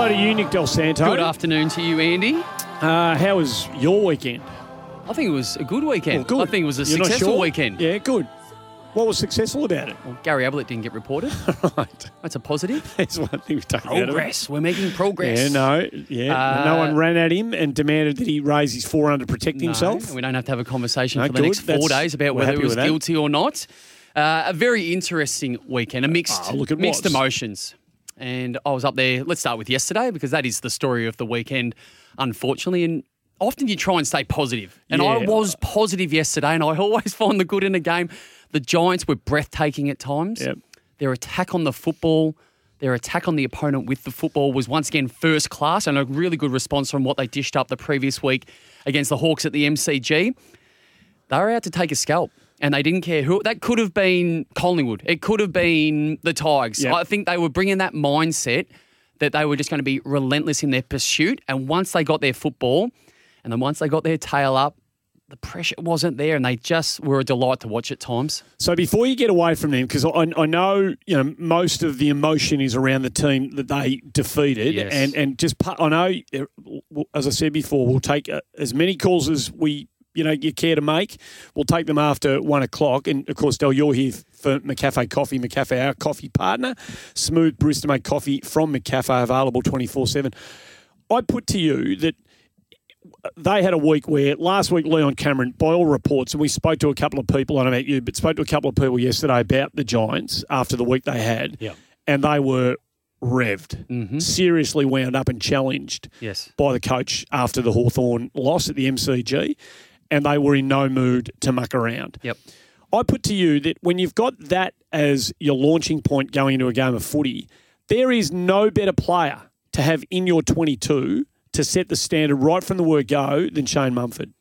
to you, Nick Del Santo. Good afternoon to you, Andy. How was your weekend? I think it was a good weekend. Good. I think it was a You're not successful sure? weekend. Yeah, good. What was successful about it? Well, Gary Ablett didn't get reported. Right. That's a positive. That's one thing we've taken out of it. Progress. We're making progress. Yeah, no one ran at him and demanded that he raise his forearm to protect himself. We don't have to have a conversation No, for the good. next 4 days about we're whether happy it was with that. guilty or not. A very interesting weekend, mixed was. emotions. And I was up there. Let's start with yesterday because that is the story of the weekend, unfortunately. And often you try and stay positive. And I was positive yesterday, and I always find the good in a game. The Giants were breathtaking at times. Yep. Their attack on the football, their attack on the opponent with the football was once again first class, and a really good response from what they dished up the previous week against the Hawks at the MCG. They were out to take a scalp, and they didn't care who. That could have been Collingwood. It could have been the Tigers. Yep. I think they were bringing that mindset that they were just going to be relentless in their pursuit, and once they got their football, and then once they got their tail up, the pressure wasn't there, and they just were a delight to watch at times. So before you get away from them, because I know most of the emotion is around the team that they defeated, Yes. and just I know, as I said before, we'll take as many calls as you care to make. We'll take them after 1 o'clock, and of course, Del, you're here for McCafe Coffee. McCafe, our coffee partner, smooth barista-made coffee from McCafe, available 24/7. I put to you that they had a week where last week Leon Cameron, by all reports, and we spoke to a couple of people, I don't know about you, but spoke to a couple of people yesterday about the Giants after the week they had, and they were revved, seriously wound up and challenged by the coach after the Hawthorn loss at the MCG, and they were in no mood to muck around. Yep. I put to you that when you've got that as your launching point going into a game of footy, there is no better player to have in your 22 to set the standard right from the word go than Shane Mumford.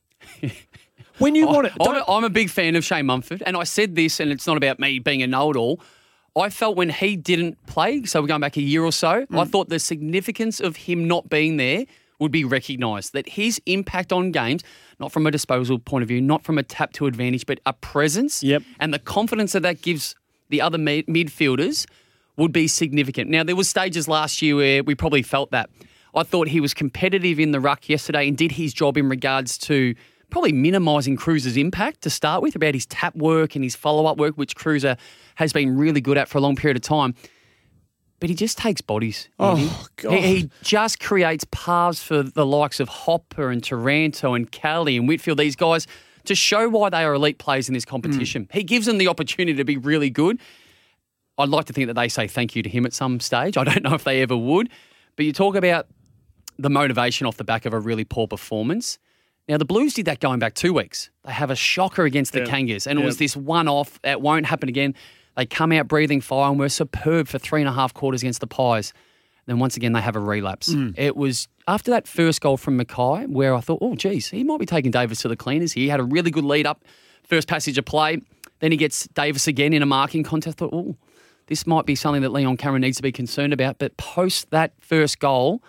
When you want it, I'm a big fan of Shane Mumford, and I said this, and it's not about me being a know-it-all. I felt when he didn't play, so we're going back a year or so, I thought the significance of him not being there would be recognised, that his impact on games, not from a disposal point of view, not from a tap to advantage, but a presence and the confidence that gives the other midfielders would be significant. Now, there was stages last year where we probably felt that. I thought he was competitive in the ruck yesterday and did his job in regards to probably minimising Cruiser's impact to start with, about his tap work and his follow-up work, which Cruiser has been really good at for a long period of time. But he just takes bodies. Oh, God. He just creates paths for the likes of Hopper and Taranto and Kelly and Whitfield, these guys, to show why they are elite players in this competition. He gives them the opportunity to be really good. I'd like to think that they say thank you to him at some stage. I don't know if they ever would. But you talk about the motivation off the back of a really poor performance. Now, the Blues did that going back 2 weeks. They have a shocker against the Kangas, and it was this one-off. It won't happen again. They come out breathing fire and were superb for 3.5 quarters against the Pies. Then once again, they have a relapse. It was after that first goal from Mackay where I thought, oh, geez, he might be taking Davis to the cleaners. He had a really good lead up, first passage of play. Then he gets Davis again in a marking contest. I thought, oh, this might be something that Leon Cameron needs to be concerned about. But post that first goal,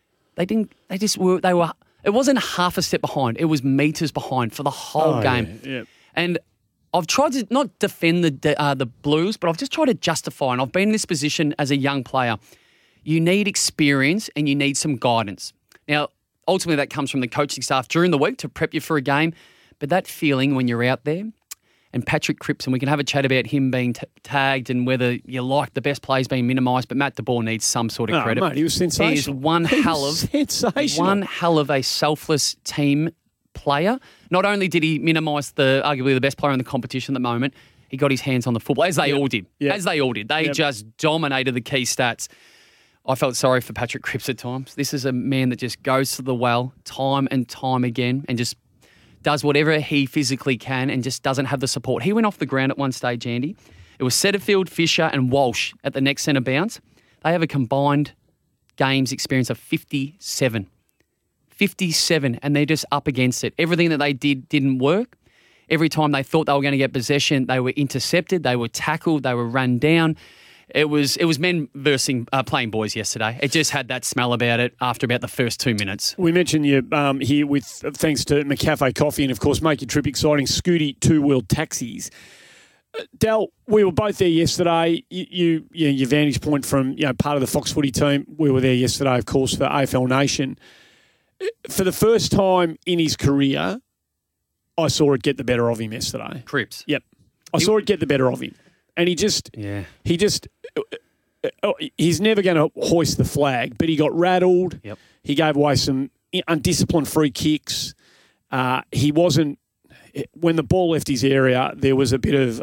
they were. It wasn't half a step behind. It was metres behind for the whole game. Yeah. And I've tried to not defend the Blues, but I've just tried to justify, and I've been in this position as a young player. You need experience and you need some guidance. Now, ultimately that comes from the coaching staff during the week to prep you for a game, but that feeling when you're out there, and Patrick Cripps, and we can have a chat about him being tagged and whether you like the best players being minimised, but Matt DeBoer needs some sort of credit. Mate, he was sensational. He is one hell of a selfless team player. Not only did he minimise arguably the best player in the competition at the moment, he got his hands on the football, as they all did. As they all did. They just dominated the key stats. I felt sorry for Patrick Cripps at times. This is a man that just goes to the well time and time again and just does whatever he physically can and just doesn't have the support. He went off the ground at one stage, Andy. It was Setterfield, Fisher and Walsh at the next centre bounce. They have a combined games experience of 57. 57, and they're just up against it. Everything that they did didn't work. Every time they thought they were going to get possession, they were intercepted, they were tackled, they were run down. It was men versus playing boys yesterday. It just had that smell about it after about the first 2 minutes. We mentioned you here with thanks to McCafe Coffee and, of course, make your trip exciting, Scooty two-wheel taxis. Del, we were both there yesterday. Your vantage point from part of the Fox Footy team. We were there yesterday, of course, for AFL Nation. For the first time in his career, I saw it get the better of him yesterday. Cripps. Yep, I saw it get the better of him, and he's never going to hoist the flag, but he got rattled. Yep. He gave away some undisciplined free kicks. He wasn't. When the ball left his area, there was a bit of,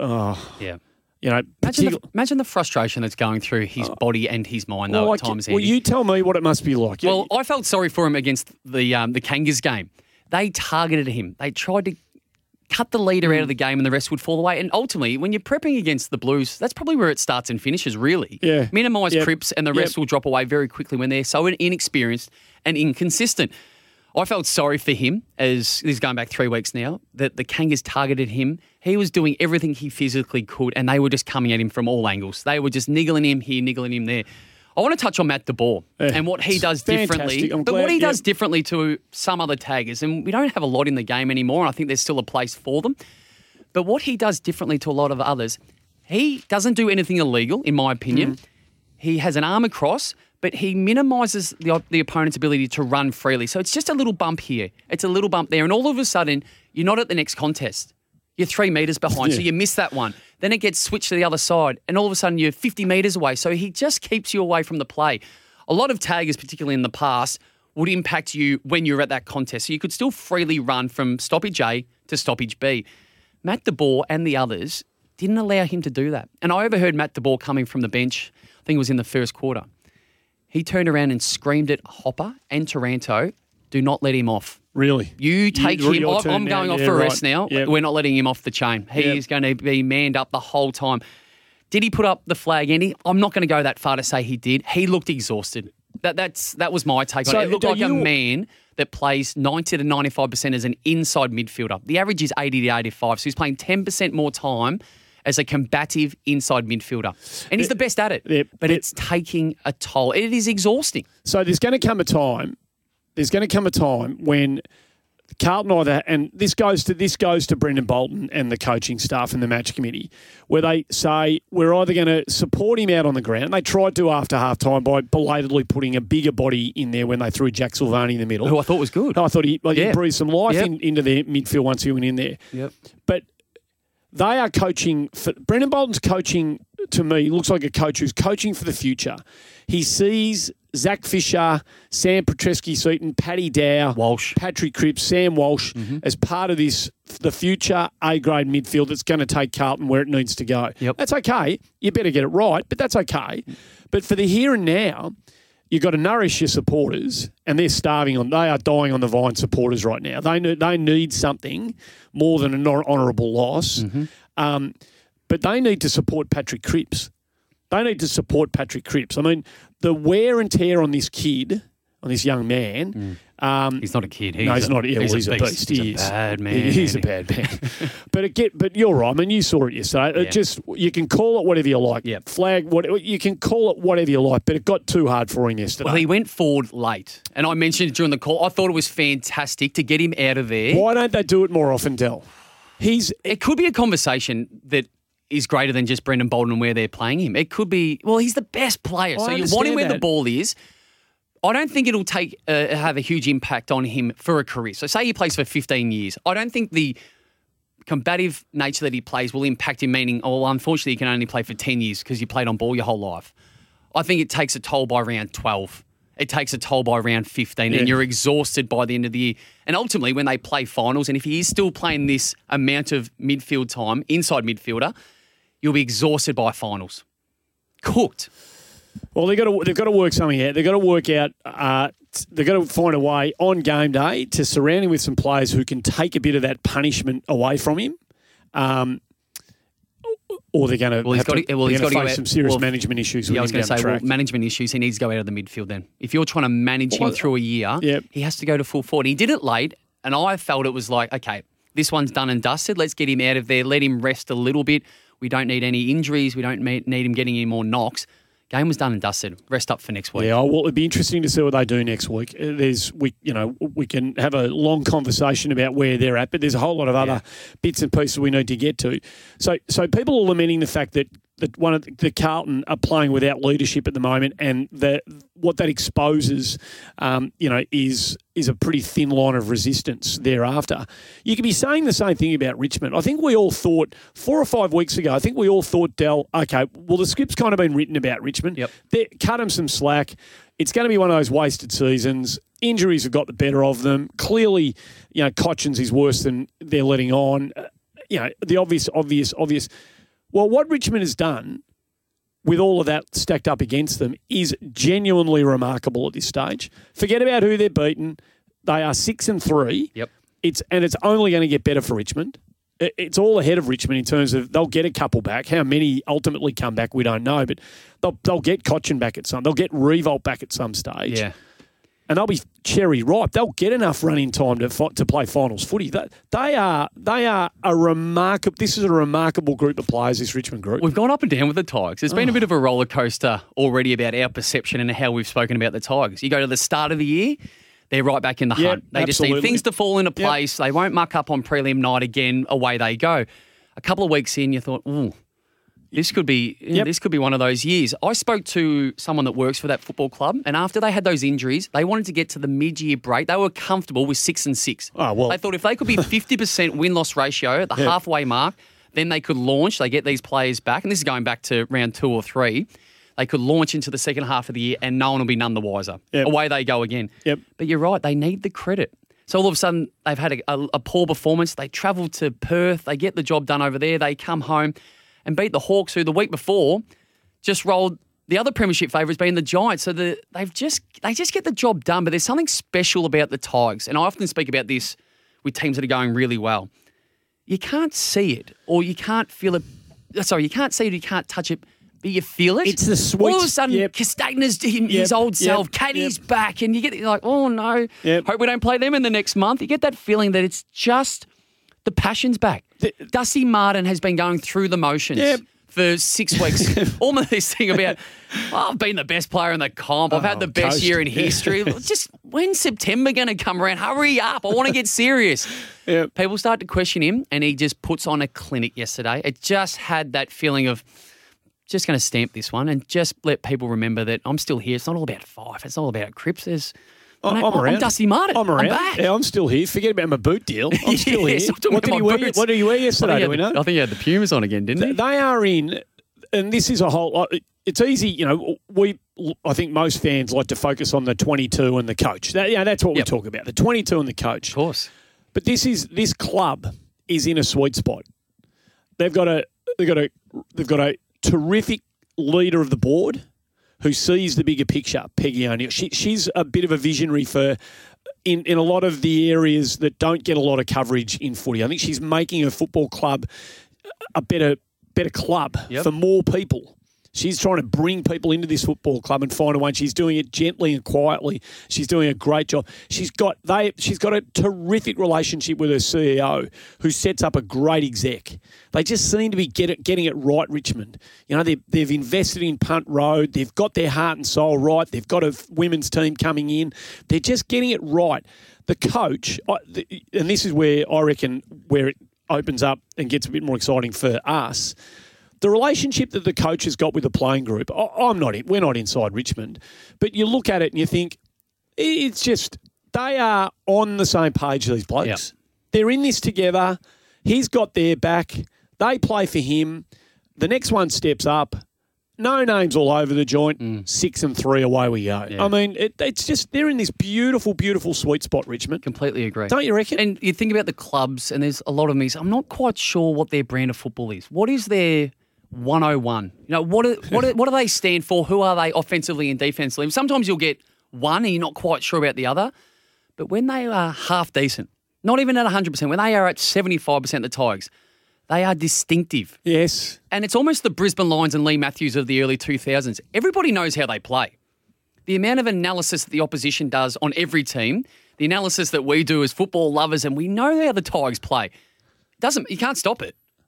Imagine the frustration that's going through his body and his mind, though, at times, Andy. Well, you tell me what it must be like. Well, I felt sorry for him against the Kangas game. They targeted him. They tried to cut the leader out of the game and the rest would fall away. And ultimately, when you're prepping against the Blues, that's probably where it starts and finishes, really. Yeah. Minimise Cripps and the rest will drop away very quickly when they're so inexperienced and inconsistent. I felt sorry for him, as this is going back 3 weeks now, that the Kangas targeted him. He was doing everything he physically could, and they were just coming at him from all angles. They were just niggling him here, niggling him there. I want to touch on Matt DeBoer and what he does differently. But what he does differently to some other taggers, and we don't have a lot in the game anymore, and I think there's still a place for them. But what he does differently to a lot of others, he doesn't do anything illegal, in my opinion. He has an arm across, but he minimises the opponent's ability to run freely. So it's just a little bump here. It's a little bump there. And all of a sudden, you're not at the next contest. You're 3 metres behind, so you miss that one. Then it gets switched to the other side, and all of a sudden you're 50 metres away. So he just keeps you away from the play. A lot of taggers, particularly in the past, would impact you when you're at that contest. So you could still freely run from stoppage A to stoppage B. Matt DeBoer and the others didn't allow him to do that. And I overheard Matt DeBoer coming from the bench, I think it was in the first quarter. He turned around and screamed at Hopper and Taranto, do not let him off. Really? You take him. I'm going off for arrest now. Yep. We're not letting him off the chain. He's going to be manned up the whole time. Did he put up the flag, Andy? I'm not going to go that far to say he did. He looked exhausted. That was my take on it. It looked like a man that plays 90 to 95% as an inside midfielder. The average is 80 to 85, so he's playing 10% more time as a combative inside midfielder. And he's the best at it. But it's taking a toll. It is exhausting. So there's going to come a time when Carlton either, and this goes to Brendan Bolton and the coaching staff and the match committee, where they say we're either going to support him out on the ground. They tried to after half-time by belatedly putting a bigger body in there when they threw Jack Silvani in the middle. Who I thought was good. I thought he breathed some life into their midfield once he went in there. Yep. But they are coaching. Brendan Bolton's coaching, to me, looks like a coach who's coaching for the future. He sees Zach Fisher, Sam Petreski-Seaton, Paddy Dow, Walsh, Patrick Cripps, Sam Walsh as part of the future A-grade midfield that's going to take Carlton where it needs to go. Yep. That's okay. You better get it right, but that's okay. But for the here and now, you've got to nourish your supporters, and they are dying on the vine, supporters right now. They need something more than an honourable loss. But they need to support Patrick Cripps. I mean, the wear and tear on this kid, on this young man. He's not a kid. He's not. Yeah, he's a beast. He's a bad man. He's a bad man. But you're right. I mean, you saw it yesterday. It just, you can call it whatever you like. Yep. Flag, you can call it whatever you like, but it got too hard for him yesterday. Well, he went forward late. And I mentioned during the call, I thought it was fantastic to get him out of there. Why don't they do it more often, Del? It could be a conversation that is greater than just Brendan Bolton and where they're playing him. It could be, well, he's the best player, so you want him where the ball is. I don't think it'll have a huge impact on him for a career. So say he plays for 15 years. I don't think the combative nature that he plays will impact him, meaning, unfortunately, you can only play for 10 years because you played on ball your whole life. I think it takes a toll by round 12. It takes a toll by round 15, and you're exhausted by the end of the year. And ultimately, when they play finals, and if he is still playing this amount of midfield time, inside midfielder, you'll be exhausted by finals. Cooked. Well, they've got to work something out. They've got to work out. They've got to find a way on game day to surround him with some players who can take a bit of that punishment away from him. Or they're going to face some serious management issues. Yeah, I was going to say, management issues. He needs to go out of the midfield then. If you're trying to manage him through a year, he has to go to full forward. He did it late, and I felt it was like, okay, this one's done and dusted. Let's get him out of there. Let him rest a little bit. We don't need any injuries. We don't need him getting any more knocks. Game was done and dusted. Rest up for next week. Yeah, well, it'd be interesting to see what they do next week. We can have a long conversation about where they're at, but there's a whole lot of other bits and pieces we need to get to. So people are lamenting the fact that one of the Carlton are playing without leadership at the moment, and what that exposes, is a pretty thin line of resistance thereafter. You could be saying the same thing about Richmond. I think we all thought 4 or 5 weeks ago, Del, okay, well, the script's kind of been written about Richmond. Yep. Cut them some slack. It's going to be one of those wasted seasons. Injuries have got the better of them. Clearly, Cotchins is worse than they're letting on. The obvious. Well, what Richmond has done with all of that stacked up against them is genuinely remarkable at this stage. Forget about who they're beaten. They are 6-3. Yep. It's only going to get better for Richmond. It's all ahead of Richmond in terms of they'll get a couple back. How many ultimately come back, we don't know, but they'll get Cotchin back at some. They'll get Revolt back at some stage. Yeah. And they'll be cherry ripe. They'll get enough running time to play finals footy. They are a remarkable. This is a remarkable group of players. This Richmond group. We've gone up and down with the Tigers. There's been a bit of a roller coaster already about our perception and how we've spoken about the Tigers. You go to the start of the year, they're right back in the hunt. They just need things to fall into place. They won't muck up on prelim night again. Away they go. A couple of weeks in, you thought, ooh. This could be one of those years. I spoke to someone that works for that football club, and after they had those injuries, they wanted to get to the mid-year break. They were comfortable with 6-6. Oh, well. They thought if they could be 50% win-loss ratio at the halfway mark, then they could launch. They get these players back, and this is going back to round 2 or 3. They could launch into the second half of the year, and no one will be none the wiser. Yep. Away they go again. Yep. But you're right, they need the credit. So all of a sudden, they've had a poor performance. They travel to Perth. They get the job done over there. They come home and beat the Hawks, who the week before just rolled the other premiership favourites, being the Giants. So they just get the job done. But there's something special about the Tigers, and I often speak about this with teams that are going really well. You can't see it, or you can't feel it. Sorry, you can't see it, or you can't touch it, but you feel it. It's the sweet. All of a sudden, Castagna's his old self. Caddy's back, and you're like, oh no, hope we don't play them in the next month. You get that feeling that it's just the passion's back. Dusty Martin has been going through the motions for 6 weeks. Almost this thing about, I've been the best player in the comp. I've had the best year in history. Just when's September going to come around? Hurry up. I want to get serious. People start to question him, and he just puts on a clinic yesterday. It just had that feeling of just going to stamp this one and just let people remember that I'm still here. It's not all about Fife. It's all about Cripps. I'm around. I'm Dusty Martin. I'm around. I'm back. Yeah, I'm still here. Forget about my boot deal. I'm still here. What did he wear yesterday? Do we know? I think he had the Pumas on again, didn't he? They are in, and this is a whole. It's easy, I think most fans like to focus on the 22 and the coach. That's what we talk about. The 22 and the coach. Of course. But this club is in a sweet spot. They've got a terrific leader of the board who sees the bigger picture, Peggy O'Neill. She's a bit of a visionary for in a lot of the areas that don't get a lot of coverage in footy. I think she's making her football club a better club for more people. She's trying to bring people into this football club and find a way. She's doing it gently and quietly. She's doing a great job. She's got a terrific relationship with her CEO, who sets up a great exec. They just seem to be getting it right, Richmond. They've invested in Punt Road. They've got their heart and soul right. They've got a women's team coming in. They're just getting it right. The coach, and this is where I reckon where it opens up and gets a bit more exciting for us. The relationship that the coach has got with the playing group, we're not inside Richmond, but you look at it and you think, it's just, they are on the same page, these blokes. Yep. They're in this together. He's got their back. They play for him. The next one steps up. No names all over the joint. 6-3, away we go. Yeah. I mean, it's just, they're in this beautiful, beautiful sweet spot, Richmond. Completely agree. Don't you reckon? And you think about the clubs, and there's a lot of me, I'm not quite sure what their brand of football is. What is their 101? What do they stand for? Who are they offensively and defensively? Sometimes you'll get one and you're not quite sure about the other. But when they are half decent, not even at 100%, when they are at 75%, the Tigers, they are distinctive. Yes. And it's almost the Brisbane Lions and Lee Matthews of the early 2000s. Everybody knows how they play. The amount of analysis that the opposition does on every team, the analysis that we do as football lovers, and we know how the Tigers play. You can't stop it.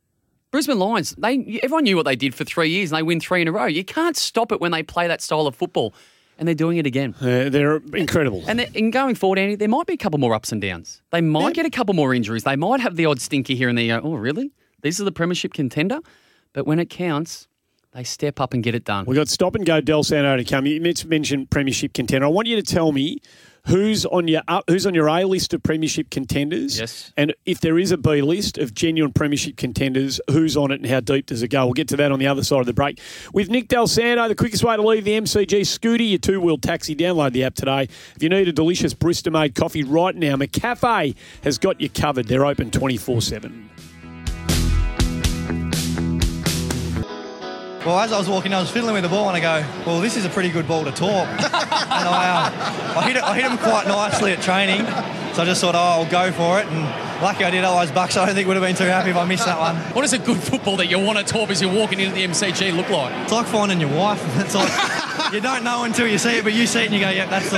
Brisbane Lions, everyone knew what they did for 3 years and they win 3 in a row. You can't stop it when they play that style of football, and they're doing it again. They're incredible. And in going forward, Andy, there might be a couple more ups and downs. They might get a couple more injuries. They might have the odd stinker here and there. You go, oh, really? These are the premiership contender? But when it counts, they step up and get it done. We've got Stop and Go Del Santo to come. You mentioned premiership contender. I want you to tell me who's on your A list of premiership contenders. Yes. And if there is a B list of genuine premiership contenders, who's on it and how deep does it go? We'll get to that on the other side of the break. With Nick Del Santo, the quickest way to leave the MCG Scooty, your two-wheel taxi. Download the app today. If you need a delicious Bristol-made coffee right now, McCafe has got you covered. They're open 24/7. Well, as I was walking, I was fiddling with the ball and I go, well, this is a pretty good ball to talk. And I hit him quite nicely at training. So I just thought, I'll go for it. And lucky I did, otherwise Bucks, I don't think would have been too happy if I missed that one. What does a good football that you want to talk as you're walking into the MCG look like? It's like finding your wife. It's like, you don't know until you see it, but you see it and you go, yep, that's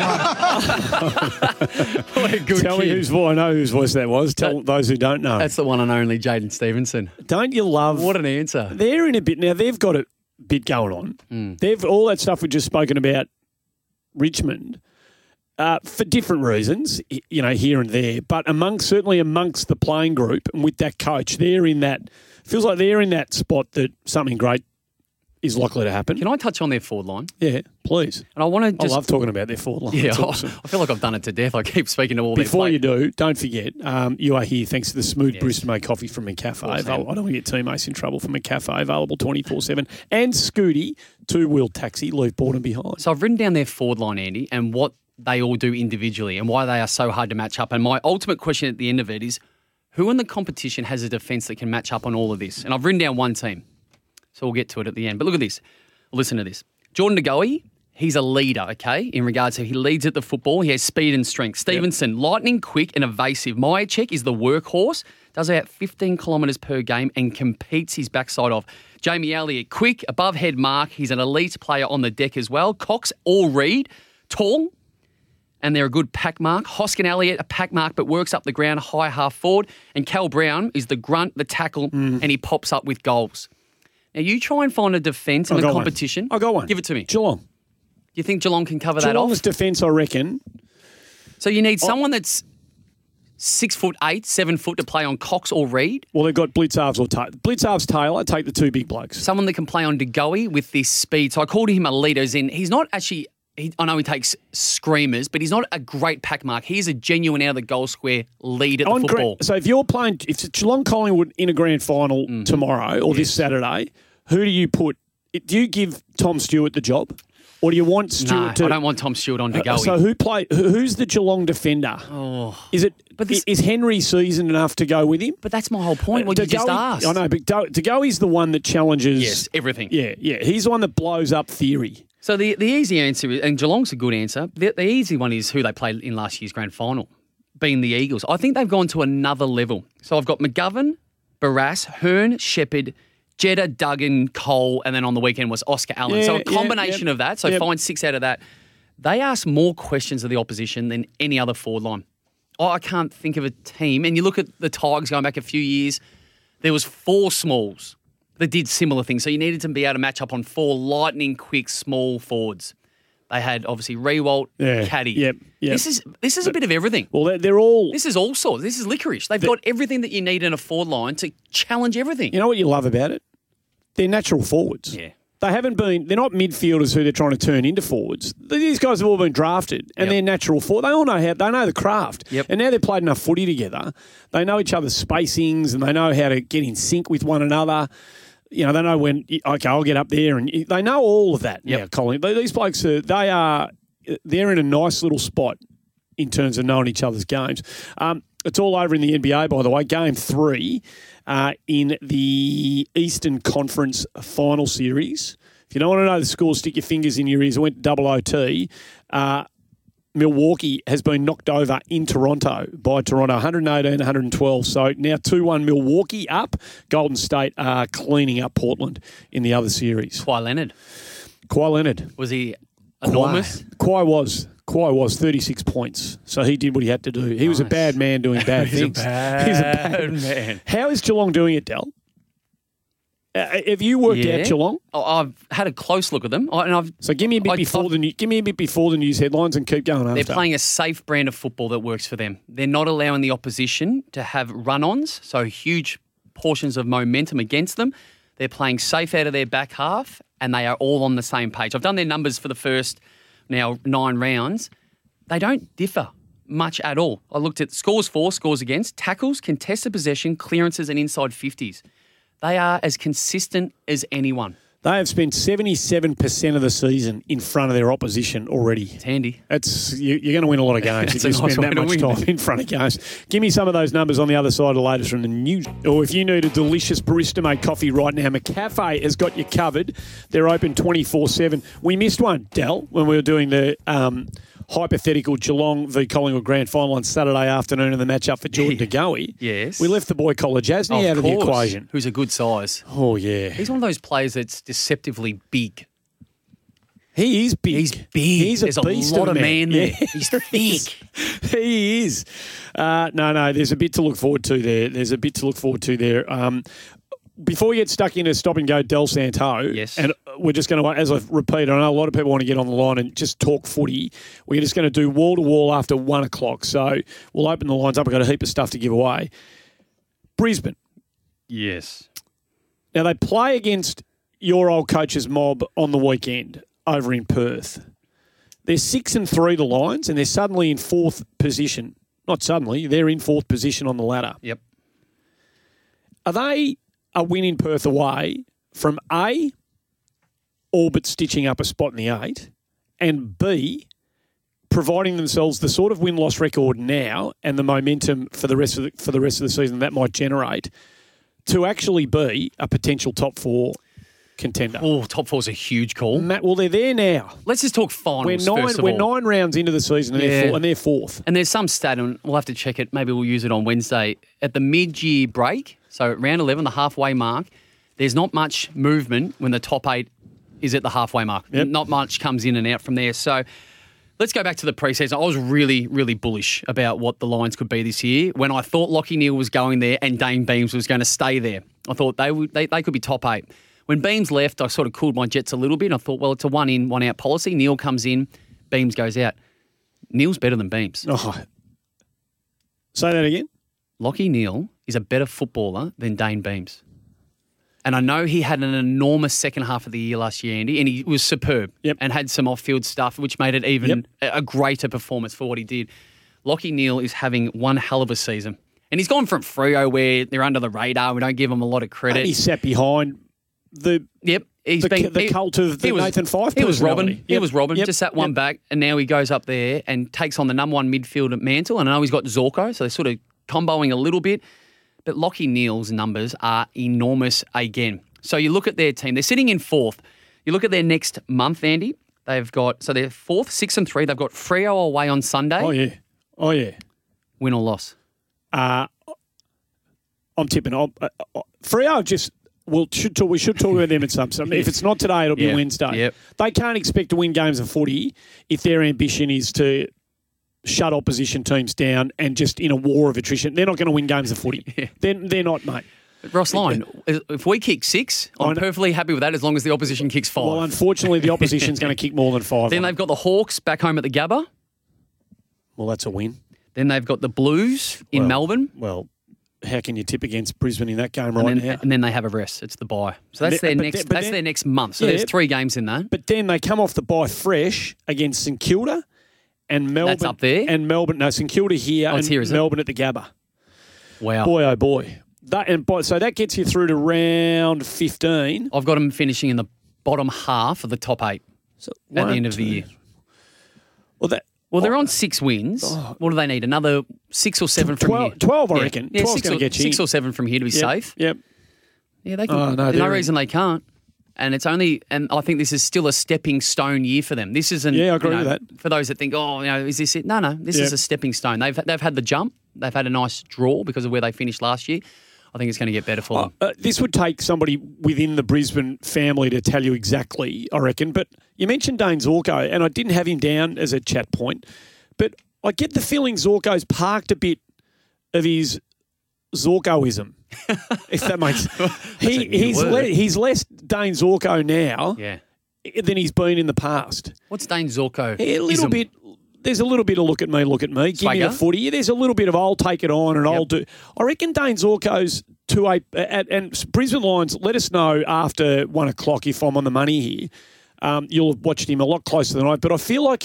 the one. What a good Tell me whose voice. I know whose voice that was. Tell those who don't know. That's the one and only Jaden Stevenson. Don't you love... What an answer. They're in a bit... Now, they've got a bit going on. They've all that stuff we've just spoken about Richmond for different reasons, here and there. But certainly amongst the playing group and with that coach, feels like they're in that spot that something great is likely to happen. Can I touch on their forward line? Yeah, please. And I want to I love talking about their forward line. Yeah, It's awesome. I feel like I've done it to death. I keep speaking to all Before their you do, don't forget, you are here thanks to the smooth Yes. Bristol-made coffee from McCafe. I Awesome. don't want to get teammates in trouble from McCafe, available 24/7. And Scooty, two-wheel taxi, leave boredom behind. So I've written down their forward line, Andy, and what they all do individually and why they are so hard to match up. And my ultimate question at the end of it is, who in the competition has a defence that can match up on all of this? And I've written down one team. So we'll get to it at the end. But look at this. Listen to this. Jordan De Goey, he's a leader, okay, in regards to he leads at the football. He has speed and strength. Stevenson, lightning quick and evasive. Myercheck is the workhorse, does about 15 kilometres per game and competes his backside off. Jamie Elliott, quick, above head mark. He's an elite player on the deck as well. Cox or Reed, tall, and they're a good pack mark. Hoskin Elliott, a pack mark, but works up the ground, high half forward. And Cal Brown is the grunt, the tackle, and he pops up with goals. Now, you try and find a defence in the competition. I got one. Give it to me. Geelong. Do you think Geelong can cover that Geelong's off? defence, I reckon. So you need someone that's 6'8", 7 foot to play on Cox or Reed. Well, they've got Blitzarves or Blitzarves Taylor. Take the two big blokes. Someone that can play on De Goey with this speed. So I called him a leader, as in he's not actually... I know he takes screamers, but he's not a great pack mark. He's a genuine out of the goal square lead at the football. So if it's Geelong Collingwood in a grand final tomorrow or this Saturday, who do you put? Do you give Tom Stewart the job? Or do you want Stewart to... I don't want Tom Stewart on De Goey. So who's the Geelong defender? Oh. Is Henry seasoned enough to go with him? But that's my whole point, what you just asked. I know, but De Goey's the one that challenges... Yes, everything. Yeah. He's the one that blows up theory. So the easy answer, and Geelong's a good answer, the easy one is who they played in last year's grand final, being the Eagles. I think they've gone to another level. So I've got McGovern, Barrass, Hearn, Shepherd, Jeddah, Duggan, Cole, and then on the weekend was Oscar Allen. Yeah, so a combination of that, so find 6 out of that. They ask more questions of the opposition than any other forward line. I can't think of a team, and you look at the Tigers going back a few years, there was 4 smalls that did similar things. So you needed to be able to match up on 4 lightning quick small forwards. They had obviously Rewalt, Caddy. Yep. This is a bit of everything. Well, they're all... This is all sorts. This is licorice. They've got everything that you need in a forward line to challenge everything. You know what you love about it? They're natural forwards. Yeah. They're not midfielders who they're trying to turn into forwards. These guys have all been drafted and they're natural forwards. They all know they know the craft. Yep. And now they've played enough footy together. They know each other's spacings and they know how to get in sync with one another. You know, they know when, okay, I'll get up there, and they know all of that now, Colin. These blokes, they're in a nice little spot in terms of knowing each other's games. It's all over in the NBA, by the way. Game 3 in the Eastern Conference Final Series. If you don't want to know the score, stick your fingers in your ears. It went double OT. Milwaukee has been knocked over in Toronto by Toronto, 118-112. So now 2-1 Milwaukee up. Golden State are cleaning up Portland in the other series. Kawhi Leonard. Was he enormous? Kawhi was 36 points. So he did what he had to do. He was a bad man doing bad things. He's a bad man. How is Geelong doing it, Del? Have you worked out Geelong? I've had a close look at them. So give me a bit before the news headlines and keep going after. They're playing a safe brand of football that works for them. They're not allowing the opposition to have run-ons, so huge portions of momentum against them. They're playing safe out of their back half, and they are all on the same page. I've done their numbers for the first now 9 rounds. They don't differ much at all. I looked at scores for, scores against, tackles, contested possession, clearances, and inside 50s. They are as consistent as anyone. They have spent 77% of the season in front of their opposition already. It's handy. You're going to win a lot of games if you spend that much time in front of games. Give me some of those numbers on the other side of the latest from the news. Or if you need a delicious barista-made coffee right now, McCafe has got you covered. They're open 24/7. We missed one, Del, when we were doing the hypothetical Geelong v Collingwood grand final on Saturday afternoon and the match up for Jordan De Goey. Yes. We left the boy Collar Jasny out of the equation. Who's a good size. Oh, yeah. He's one of those players that's deceptively big. He is big. He's big. He's There's a beast lot of a man there. Yeah. He's thick. He is. No, there's a bit to look forward to there. Before we get stuck into stop and go Del Santo, yes. And we're just going to, as I've repeated, I know a lot of people want to get on the line and just talk footy. We're just going to do wall-to-wall after 1 o'clock. So we'll open the lines up. I've got a heap of stuff to give away. Brisbane. Yes. Now, they play against your old coach's mob on the weekend over in Perth. They're 6-3, the Lions, and they're suddenly in 4th position. Not suddenly, they're in 4th position on the ladder. Yep. Are they a win in Perth away from A, all but stitching up a spot in the 8, and B, providing themselves the sort of win-loss record now and the momentum for the rest of the season that might generate to actually be a potential top 4 contender? Oh, top 4's a huge call. Matt, well, they're there now. Let's just talk finals first of all. We're 9 rounds into the season and they're 4th. And there's some stat, and we'll have to check it. Maybe we'll use it on Wednesday. At the mid-year break, so round 11, the halfway mark, there's not much movement when the top 8 is at the halfway mark. Yep. Not much comes in and out from there. So let's go back to the preseason. I was really, really bullish about what the Lions could be this year. When I thought Lachie Neale was going there and Dane Beams was going to stay there, I thought they could be top 8. When Beams left, I sort of cooled my jets a little bit. I thought, well, it's a 1-in, 1-out policy. Neale comes in, Beams goes out. Neale's better than Beams. Oh. Say that again? Lachie Neale is a better footballer than Dane Beams. And I know he had an enormous second half of the year last year, Andy, and he was superb and had some off-field stuff, which made it even a greater performance for what he did. Lachie Neale is having one hell of a season. And he's gone from Freo, where they're under the radar. We don't give him a lot of credit. And he sat behind the cult of the Nathan Fyfe. He was Robin. Yep. He was Robin. Just sat one back, and now he goes up there and takes on the number 1 midfield mantle. And I know he's got Zorko, so they're sort of comboing a little bit. But Lachie Neale's numbers are enormous again. So you look at their team. They're sitting in 4th. You look at their next month, Andy. They're 4th, 6-3. They've got Freo away on Sunday. Oh, yeah. Win or loss? I'm tipping. Freo just... we should talk about them at some time. If it's not today, it'll be Wednesday. Yep. They can't expect to win games of footy if their ambition is to shut opposition teams down and just in a war of attrition. They're not going to win games of footy. They're not, mate. Ross Lyon, if we kick 6, I'm perfectly happy with that as long as the opposition kicks 5. Well, unfortunately, the opposition's going to kick more than 5. Then they've got the Hawks back home at the Gabba. Well, that's a win. Then they've got the Blues in Melbourne. Well, how can you tip against Brisbane in that game now? And then they have a rest. It's the bye. So that's their next month. So there's 3 games in that. But then they come off the bye fresh against St Kilda and Melbourne. That's up there. And Melbourne. No, St Kilda here and Melbourne at the Gabba. Wow. Boy, oh boy. So that gets you through to round 15. I've got them finishing in the bottom half of the top 8 at the end of the year. Well, they're on 6 wins. What do they need? Another 6 or 7 from here? 12, I reckon. 12's going to get you 6 or 7 from here to be safe. Yep. Yeah, they can. There's no reason they can't. And I think this is still a stepping stone year for them. This isn't. Yeah, I agree with that. For those that think, is this it? No, this is a stepping stone. They've had the jump. They've had a nice draw because of where they finished last year. I think it's going to get better for them. This would take somebody within the Brisbane family to tell you exactly, I reckon. But you mentioned Dane Zorko, and I didn't have him down as a chat point. But I get the feeling Zorko's parked a bit of his Zorkoism, if that makes he's less Dane Zorko now than he's been in the past. What's Dane Zorko? A little bit. There's a little bit of look at me. Give me the footy. There's a little bit of I'll take it on and I'll do. I reckon Dane Zorko's and Brisbane Lions, let us know after 1 o'clock if I'm on the money here. You'll have watched him a lot closer than I, but I feel like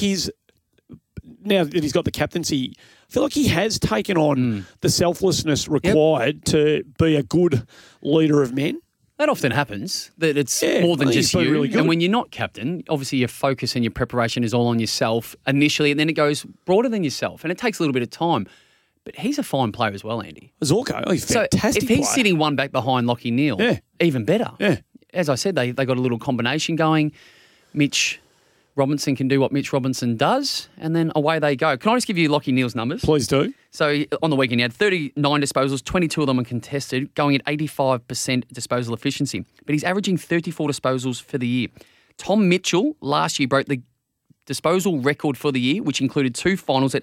now that he's got the captaincy, I feel like he has taken on the selflessness required to be a good leader of men. That often happens, that it's more than just you. Really good. And when you're not captain, obviously your focus and your preparation is all on yourself initially, and then it goes broader than yourself, and it takes a little bit of time. But he's a fine player as well, Andy. Zorko, he's fantastic. So if he's sitting one back behind Lachie Neale, even better. Yeah. As I said, they got a little combination going. Mitch Robinson can do what Mitch Robinson does, and then away they go. Can I just give you Lachie Neale's numbers? Please do. So on the weekend, he had 39 disposals, 22 of them are contested, going at 85% disposal efficiency. But he's averaging 34 disposals for the year. Tom Mitchell last year broke the disposal record for the year, which included 2 finals at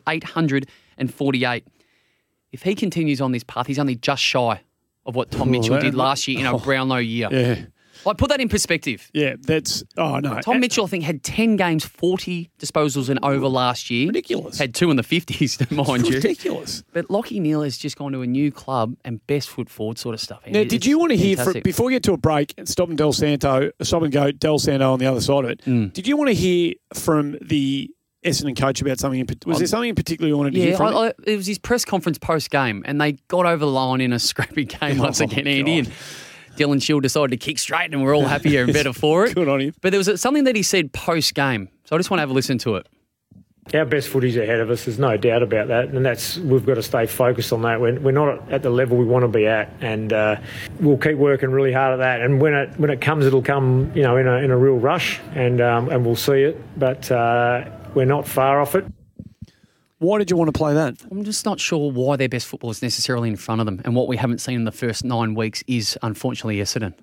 848. If he continues on this path, he's only just shy of what Tom Mitchell did last year in a Brownlow year. Yeah. Like, put that in perspective. Yeah, that's... Oh, no. Tom Mitchell, I think, had 10 games, 40 disposals and over last year. Ridiculous. Had 2 in the 50s, mind you. Ridiculous. But Lachie Neale has just gone to a new club and best foot forward sort of stuff. Now, did you want to hear, before we get to a break, stop and go Del Santo on the other side of it, did you want to hear from the Essendon coach about something? Was there something in particular you wanted to hear from him? It was his press conference post-game, and they got over the line in a scrappy game once again, Andy. And Dylan Shield decided to kick straight, and we're all happier and better for it. Good on him. But there was something that he said post-game, so I just want to have a listen to it. Our best footy's ahead of us, there's no doubt about that, and we've got to stay focused on that. We're not at the level we want to be at, and we'll keep working really hard at that. And when it comes, it'll come, in a real rush, and we'll see it. But we're not far off it. Why did you want to play that? I'm just not sure why their best football is necessarily in front of them, and what we haven't seen in the first 9 weeks is unfortunately Essendon.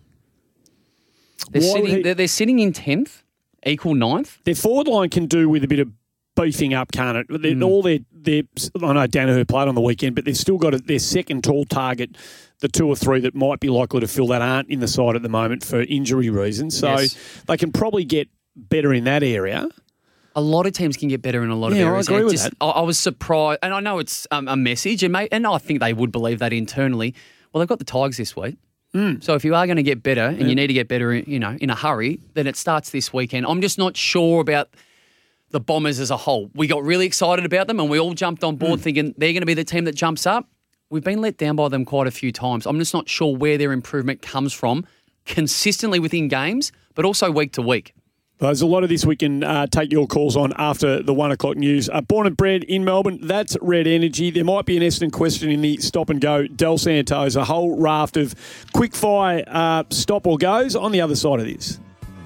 They're sitting in 10th, equal 9th. Their forward line can do with a bit of beefing up, can't it? All their I know Danaher played on the weekend, but they've still got their second tall target, the 2 or 3 that might be likely to fill that aren't in the side at the moment for injury reasons. So they can probably get better in that area. A lot of teams can get better in a lot of areas. I agree with that. I was surprised, and I know it's a message, and I think they would believe that internally. Well, they've got the Tigers this week. So if you are going to get better, and you need to get better, in a hurry, then it starts this weekend. I'm just not sure about the Bombers as a whole. We got really excited about them, and we all jumped on board thinking they're going to be the team that jumps up. We've been let down by them quite a few times. I'm just not sure where their improvement comes from consistently within games, but also week to week. There's a lot of this we can take your calls on after the 1 o'clock news. Born and bred in Melbourne, that's Red Energy. There might be an Essendon question in the stop and go. Del Santo's a whole raft of quick fire stop or goes on the other side of this.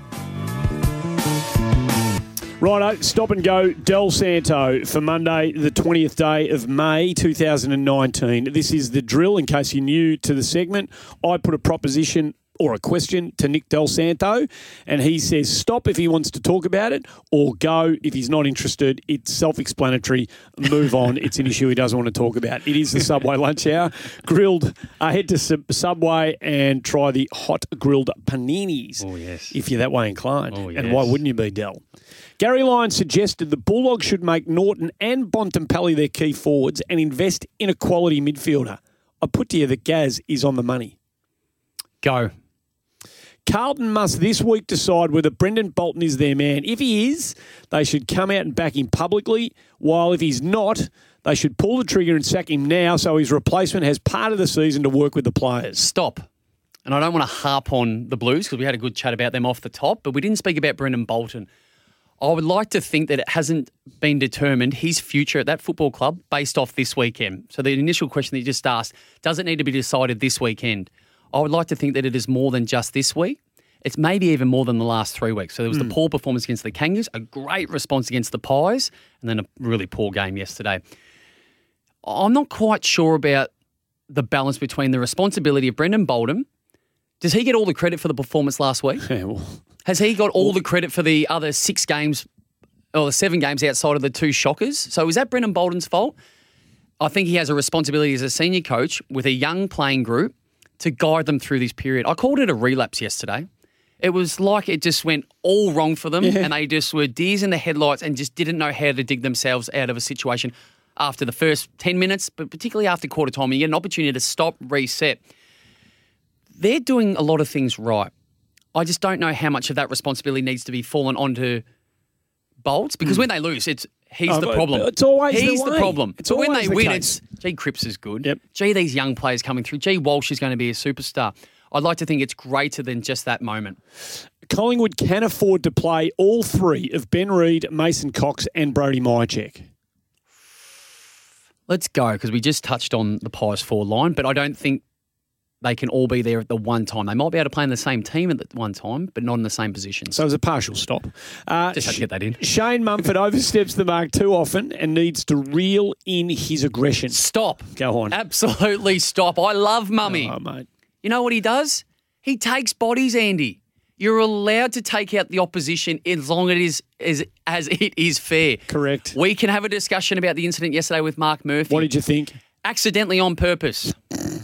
Righto, stop and go Del Santo for Monday, the 20th day of May 2019. This is the drill, in case you're new to the segment. I put a proposition or a question to Nick Del Santo, and he says stop if he wants to talk about it, or go if he's not interested. It's self-explanatory. Move on. It's an issue he doesn't want to talk about. It is the Subway lunch hour. Grilled. Head to Subway and try the hot grilled paninis. Oh, yes. If you're that way inclined. Oh, yes. And why wouldn't you be, Del? Gary Lyons suggested the Bulldogs should make Norton and Bontempelli their key forwards and invest in a quality midfielder. I put to you that Gaz is on the money. Go. Carlton must this week decide whether Brendan Bolton is their man. If he is, they should come out and back him publicly, while if he's not, they should pull the trigger and sack him now so his replacement has part of the season to work with the players. Stop. And I don't want to harp on the Blues because we had a good chat about them off the top, but we didn't speak about Brendan Bolton. I would like to think that it hasn't been determined, his future at that football club, based off this weekend. So the initial question that you just asked, does it need to be decided this weekend? I would like to think that it is more than just this week. It's maybe even more than the last 3 weeks. So there was the poor performance against the Kangaroos, a great response against the Pies, and then a really poor game yesterday. I'm not quite sure about the balance between the responsibility of Brendan Bolton. Does he get all the credit for the performance last week? Yeah, well, has he got all the credit for the other 6 games or the 7 games outside of the 2 shockers? So is that Brendan Bolton's fault? I think he has a responsibility as a senior coach with a young playing group to guide them through this period. I called it a relapse yesterday. It was like it just went all wrong for them and they just were deers in the headlights and just didn't know how to dig themselves out of a situation after the first 10 minutes, but particularly after quarter time. And you get an opportunity to stop, reset. They're doing a lot of things right. I just don't know how much of that responsibility needs to be fallen onto Bolts because when they lose, he's the problem. It's always he's the problem. It's but when always they the win, case. it's gee, Cripps is good. Yep. Gee, these young players coming through. Gee, Walsh is going to be a superstar. I'd like to think it's greater than just that moment. Collingwood can afford to play all three of Ben Reid, Mason Cox and Brody Myercheck. Let's go because we just touched on the Pies 4 line, but I don't think they can all be there at the one time. They might be able to play in the same team at the one time, but not in the same positions. So it was a partial stop. Just had to get that in. Shane Mumford oversteps the mark too often and needs to reel in his aggression. Stop. Go on. Absolutely stop. I love Mummy. Oh, mate. You know what he does? He takes bodies, Andy. You're allowed to take out the opposition as long as it is fair. Correct. We can have a discussion about the incident yesterday with Mark Murphy. What did you think? Accidentally on purpose.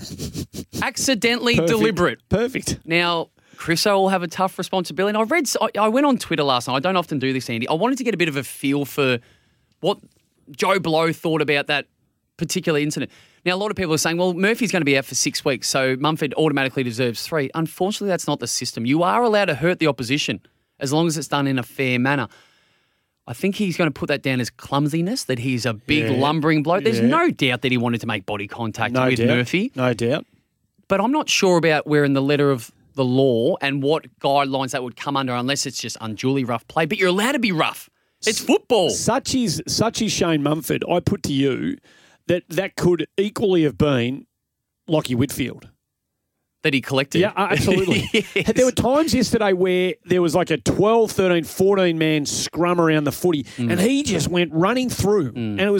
Accidentally Perfect. deliberate. Perfect. Now, Chriso will have a tough responsibility. And I went on Twitter last night. I don't often do this, Andy. I wanted to get a bit of a feel for what Joe Blow thought about that particular incident. Now, a lot of people are saying, well, Murphy's going to be out for 6 weeks, so Mumford automatically deserves 3. Unfortunately, that's not the system. You are allowed to hurt the opposition as long as it's done in a fair manner. I think he's going to put that down as clumsiness, that he's a big lumbering bloke. There's no doubt that he wanted to make body contact with Murphy. No doubt. But I'm not sure about where in the letter of the law and what guidelines that would come under unless it's just unduly rough play. But you're allowed to be rough. It's football. Such is Shane Mumford. I put to you that could equally have been Lockie Whitfield. That he collected. Yeah, absolutely. Yes. There were times yesterday where there was like a 12, 13, 14-man scrum around the footy and he just went running through. And it was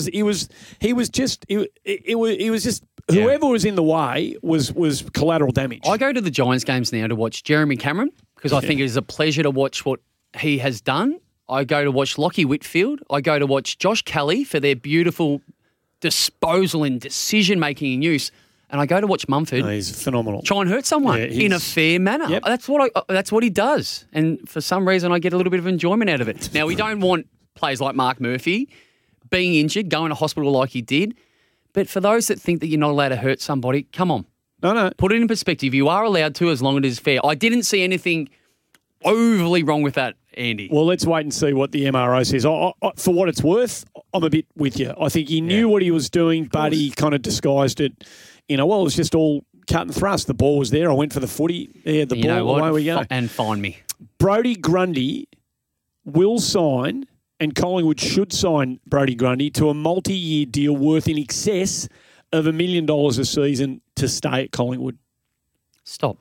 just whoever was in the way was collateral damage. I go to the Giants games now to watch Jeremy Cameron because I think it is a pleasure to watch what he has done. I go to watch Lockie Whitfield. I go to watch Josh Kelly for their beautiful disposal and decision-making in use. And I go to watch Mumford. No, he's phenomenal. Try and hurt someone in a fair manner. Yep. That's what he does. And for some reason, I get a little bit of enjoyment out of it. Now, we don't want players like Mark Murphy being injured, going to hospital like he did. But for those that think that you're not allowed to hurt somebody, come on. No. Put it in perspective. You are allowed to as long as it is fair. I didn't see anything overly wrong with that, Andy. Well, let's wait and see what the MRO says. For what it's worth, I'm a bit with you. I think he knew what he was doing, but he kind of disguised it. It was just all cut and thrust. The ball was there. I went for the footy. Yeah, the ball, away we go. And find me. Brodie Grundy will sign, and Collingwood should sign Brodie Grundy to a multi-year deal worth in excess of $1 million a season to stay at Collingwood. Stop.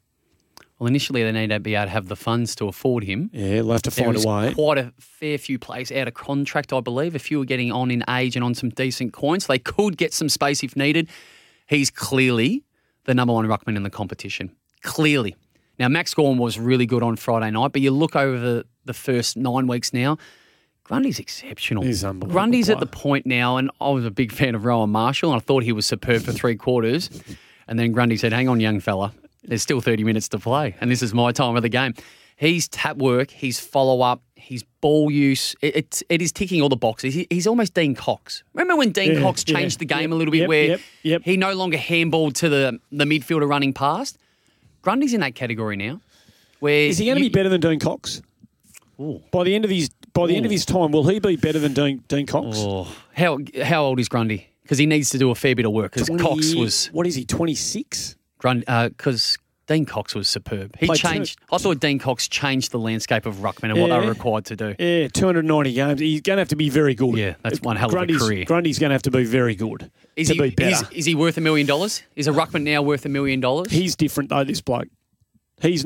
Well, initially they need to be able to have the funds to afford him. Yeah, they'll have to find a way. Quite a fair few players out of contract, I believe. A few are getting on in age and on some decent coins. They could get some space if needed. He's clearly the number one ruckman in the competition. Clearly. Now, Max Gawn was really good on Friday night, but you look over the first 9 weeks now, Grundy's exceptional. He's unbelievable. Grundy's at the point now, and I was a big fan of Rowan Marshall, and I thought he was superb for 3 quarters. And then Grundy said, hang on, young fella. There's still 30 minutes to play, and this is my time of the game. He's tap work, his follow-up, his ball use. It is ticking all the boxes. He's almost Dean Cox. Remember when Dean Cox changed the game a little bit where he no longer handballed to the midfielder running past? Grundy's in that category now. Where is he going to be better than Dean Cox? Ooh. By the end of his time, will he be better than Dean Cox? Oh. How old is Grundy? Because he needs to do a fair bit of work. Because Cox was... What is he, 26? Because Dean Cox was superb. He changed. I thought Dean Cox changed the landscape of ruckman and what they were required to do. Yeah, 290 games. He's going to have to be very good. Yeah, that's one hell of a career. Grundy's going to have to be very good to be better. Is he worth $1 million? Is a ruckman now worth $1 million? He's different though, this bloke. He's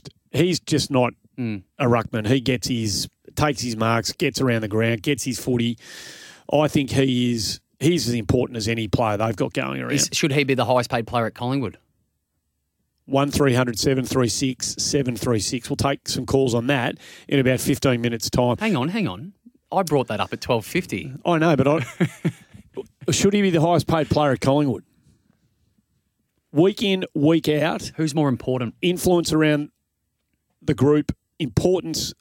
just not a ruckman. He takes his marks, gets around the ground, gets his footy. I think he's as important as any player they've got going around. Should he be the highest paid player at Collingwood? 1300 736 736. We'll take some calls on that in about 15 minutes' time. Hang on. I brought that up at 12:50. I know, but Should he be the highest paid player at Collingwood? Week in, week out, Who's more important? influence around the group, importance.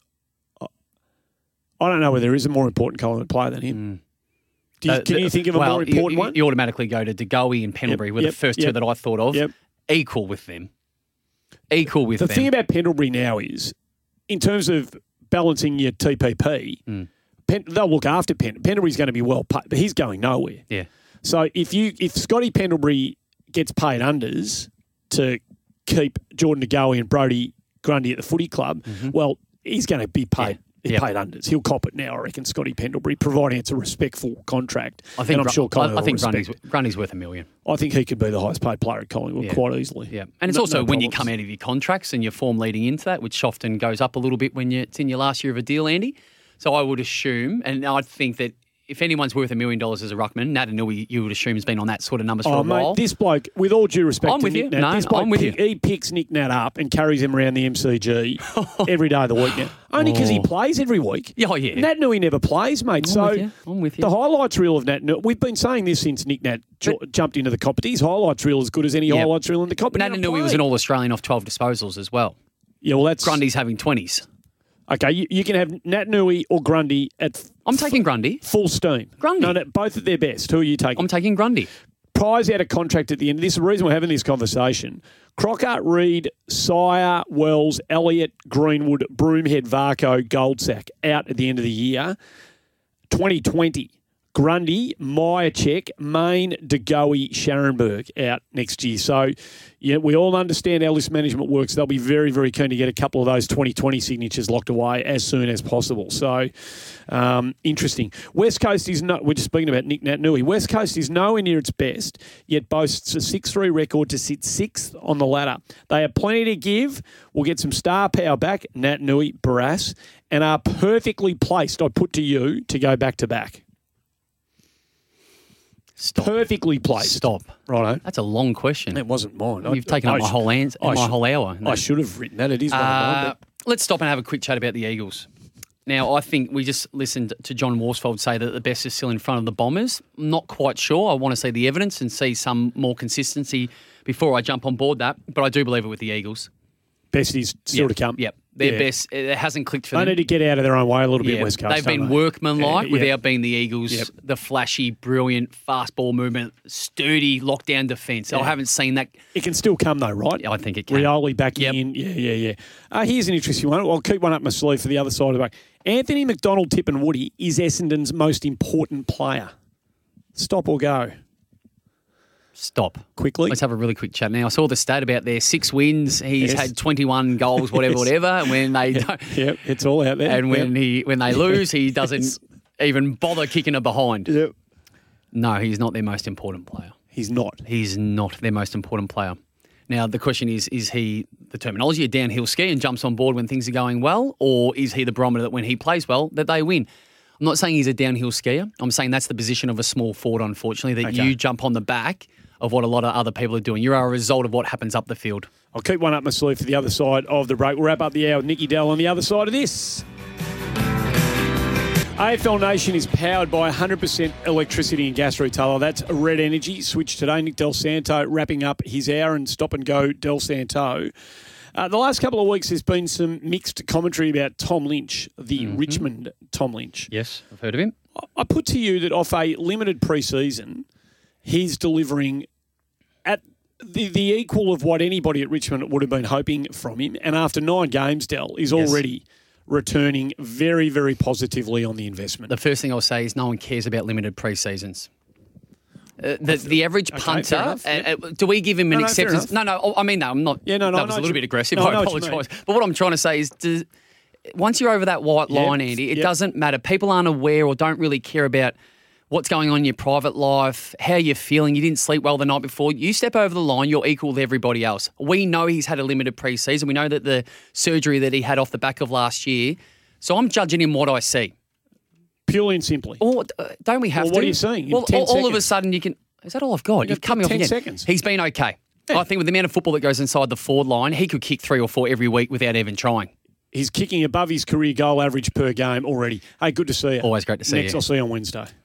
I don't know whether there is a more important Collingwood player than him. Can you think of a more important one? You automatically go to De Goey and Pendlebury were the first two that I thought of. Yep. Equal with them. Equal with The them. thing about Pendlebury now is, in terms of balancing your TPP, they'll look after Pendlebury's going to be well paid, but he's going nowhere. Yeah. So if Scotty Pendlebury gets paid unders to keep Jordan De Goey and Brodie Grundy at the footy club, well, he's going to be paid. Yeah. Paid unders. He'll cop it now, I reckon, Scotty Pendlebury, providing it's a respectful contract. I think, and I'm sure Collingwood I think will respect Grundy's worth $1 million. I think he could be the highest paid player at Collingwood quite easily. Yeah, and it's also when you come out of your contracts and your form leading into that, which often goes up a little bit when it's in your last year of a deal, Andy. So I would assume, and I'd think that if anyone's worth $1 million as a ruckman, Nat Anui, you would assume has been on that sort of numbers for a while. Mate, this bloke, with all due respect I'm to with Nick you. Nat, No, this bloke I'm with you. he picks Nick Nat up and carries him around the MCG every day of the week now. Only because he plays every week. Oh, yeah. Nat Nui never plays, mate. I'm with you. The highlights reel of Nat Nui, we've been saying this since Nick Nat jumped into the competition. His highlights reel as good as any highlights reel in the competition. Nat Anui was an All-Australian off 12 disposals as well. Yeah, well, that's... Grundy's having 20s. Okay, you can have Nat Nui or Grundy at... I'm taking Grundy. Full steam. Grundy. No, both at their best. Who are you taking? I'm taking Grundy. Prize out a contract at the end. This is the reason we're having this conversation. Crocker, Reid, Sire, Wells, Elliott, Greenwood, Broomhead, Varco, Goldsack out at the end of the year. 2020. Grundy, Myercheck, Main, De Goey, Scharenberg out next year. So, yeah, we all understand how list management works. They'll be very, very keen to get a couple of those 2020 signatures locked away as soon as possible. So, interesting. West Coast is not, we're just speaking about Nick Nat Nui. West Coast is nowhere near its best, yet boasts a 6-3 record to sit 6th on the ladder. They have plenty to give. We'll get some star power back, Nat Nui, Barras, and are perfectly placed, I put to you, to go back to back. Stop. Perfectly placed. Stop. Righto. That's a long question. It wasn't mine. You've taken up my whole whole hour. I should have written that. It is one of mine. Let's stop and have a quick chat about the Eagles. Now, I think we just listened to John Worsfold say that the best is still in front of the Bombers. I'm not quite sure. I want to see the evidence and see some more consistency before I jump on board that. But I do believe it with the Eagles. Best is still to come. Yep. Their best, it hasn't clicked for them. They need to get out of their own way a little bit, West Coast. They've been workmanlike without being the Eagles. Yep. The flashy, brilliant, fast ball movement, sturdy, lockdown defence. I haven't seen that. It can still come though, right? I think it can. Rioli back in. Yeah. Here's an interesting one. I'll keep one up my sleeve for the other side of the back. Anthony McDonald, Tip and Woody is Essendon's most important player. Stop or go? Stop. Quickly. Let's have a really quick chat. Now, I saw the stat about their 6 wins. He's had 21 goals, whatever. And when they don't, it's all out there. And when they lose, he doesn't even bother kicking it behind. Yep. No, he's not their most important player. He's not. He's not their most important player. Now, the question is he the terminology, a downhill ski and jumps on board when things are going well, or is he the barometer that when he plays well, that they win? I'm not saying he's a downhill skier. I'm saying that's the position of a small forward, unfortunately, that you jump on the back of what a lot of other people are doing. You're a result of what happens up the field. I'll keep one up my sleeve for the other side of the break. We'll wrap up the hour with Nicky Dell on the other side of this. AFL Nation is powered by 100% electricity and gas retailer. That's Red Energy. Switch today. Nick Del Santo wrapping up his hour and stop and go Del Santo. The last couple of weeks there's been some mixed commentary about Tom Lynch, the Richmond Tom Lynch. Yes, I've heard of him. I put to you that off a limited pre-season, he's delivering at the equal of what anybody at Richmond would have been hoping from him. And after 9 games, Del, is already returning very, very positively on the investment. The first thing I'll say is no one cares about limited pre-seasons. The average punter, do we give him an acceptance? No, I mean, no, I'm not. Yeah, that was a little bit aggressive. I apologise. But what I'm trying to say is once you're over that white line, Andy, it doesn't matter. People aren't aware or don't really care about what's going on in your private life, how you're feeling. You didn't sleep well the night before. You step over the line, you're equal with everybody else. We know he's had a limited pre-season. We know that the surgery that he had off the back of last year. So I'm judging him what I see. Purely and simply. Or don't we have to? What are you saying? Well, all of a sudden you can... Is that all I've got? You've cut me off again. 10 seconds. He's been okay. Yeah. I think with the amount of football that goes inside the forward line, he could kick 3 or 4 every week without even trying. He's kicking above his career goal average per game already. Hey, good to see you. Always great to see you. Next, I'll see you on Wednesday.